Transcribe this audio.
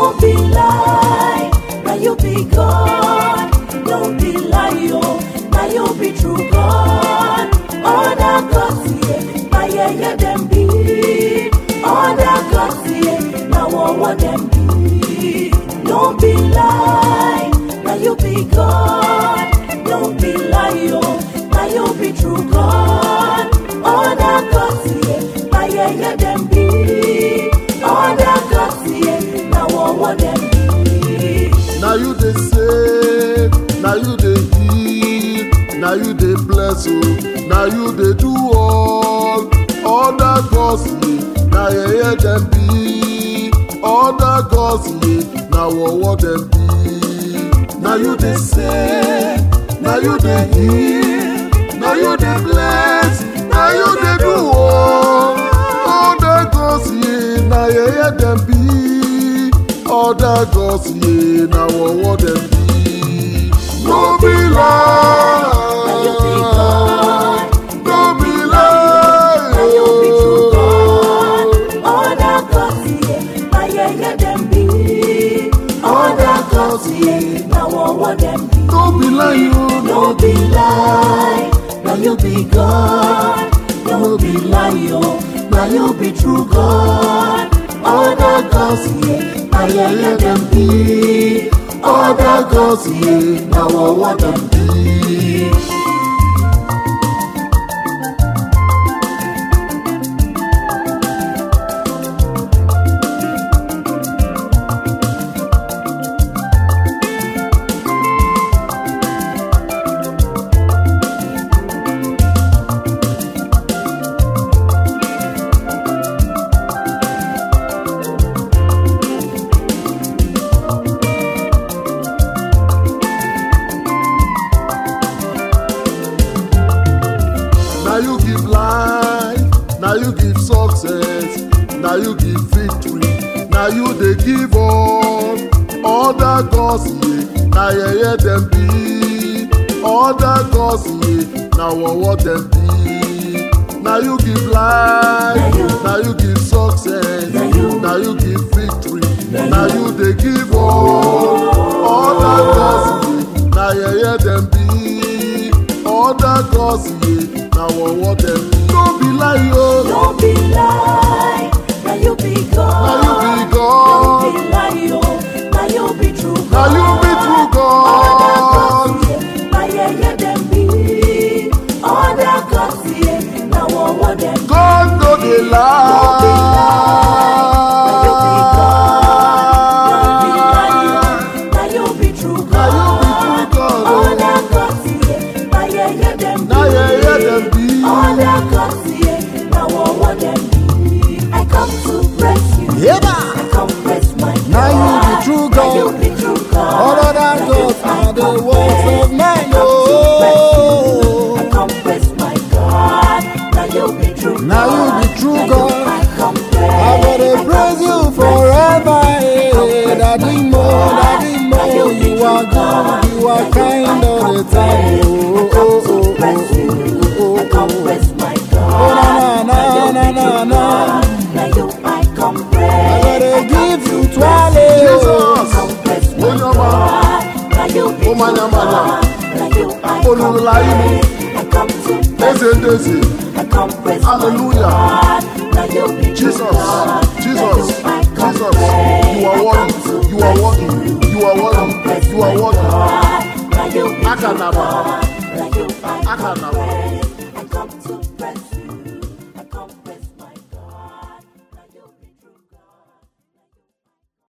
No be lie, now you be God. No be lie, oh, now you be true God. Other gods, yeah, my yeah, them be. Other gods, yeah, now what them be. No be lie, now you be God. No be lie, oh, now you be true God. Other gods, yeah, my yeah, them be. Other gods, yeah, now what them be. Now you they save, now you they heal, now you they bless, oh, now you they do all the gods, yeah, now yeah, them be. Other gods, yeah, now what them be. Now you they save, now you they heal, now you they bless, now you they do all the gods, yeah, now yeah, them be. Other gods, yeah, now what them be. No be lie, now you be God. no be lie, Now you be true God. Other gods, yeah, my yeah, them be. Other gods, yeah, now what them be. no be lie, oh, No be lie, now you be God. No be lie, oh, now you be true God. Other gods, yeah, my yeah, them be. Other gods, yeah, now what them be. Now you give life, now you give success, now you give victory, now you they give all the gods, yeah, now yeah, them be. Other gods, yeah, now what them be. Now you give life, now you give success, now you give victory, now you they give all the gods, yeah, now yeah, them be. Other gods, yeah, now what them be. No be lie, oh, No be lie, now you be God. now you be God, No be lie, oh, now you be true God. now you be true God. Other gods, yeah, my yeah, them be. Other gods, yeah, now what them be. God no dey lie. Now you be true Now God. you be true God. Other gods, yeah, my yeah, them Now yeah, them be. Other gods, yeah, now what them be. I come to praise you. I come praise my God. Now you be true Now you God. be true God. All other gods are the works of man. Oh, I come praise my God. Now you be true God. now you be true God. I come praise. I gotta praise you forever. Eh. Daddy Mo, you are good, you are kind all the time. Oh, oh, oh, oh, I come praise my God. oh, na na na na na. Now you I come I praise. gotta give you Jesus. twirl. Come praise my Onyama. God. Now you be true Omanyamanya. God. Now you I come Olululayi. praise. I come to praise. Eze. I come praise Hallelujah. my God. Now you be true Jesus, God. Jesus, Now you I come Jesus, praise. you are I worthy, come to you are praise worthy, you are worthy, Come praise you are my worthy. God. Now you be true Akanaba. God. Now you I come Akanaba.